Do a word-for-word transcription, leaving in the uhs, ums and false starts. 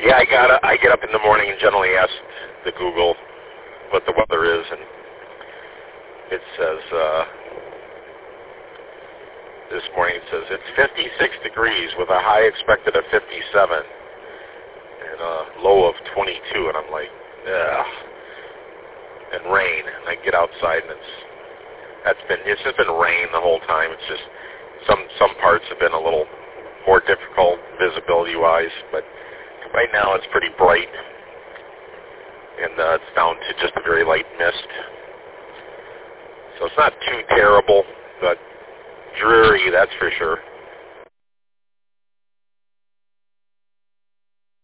Yeah, I got I get up in the morning and generally ask the Google what the weather is, and it says uh, this morning it says it's fifty-six degrees with a high expected of fifty-seven and a low of twenty-two, and I'm like, ugh. And rain, and I get outside, and it's that's been it's just been rain the whole time. It's just some some parts have been a little more difficult visibility-wise, but right now it's pretty bright, and uh, it's down to just a very light mist. So it's not too terrible, but dreary, that's for sure.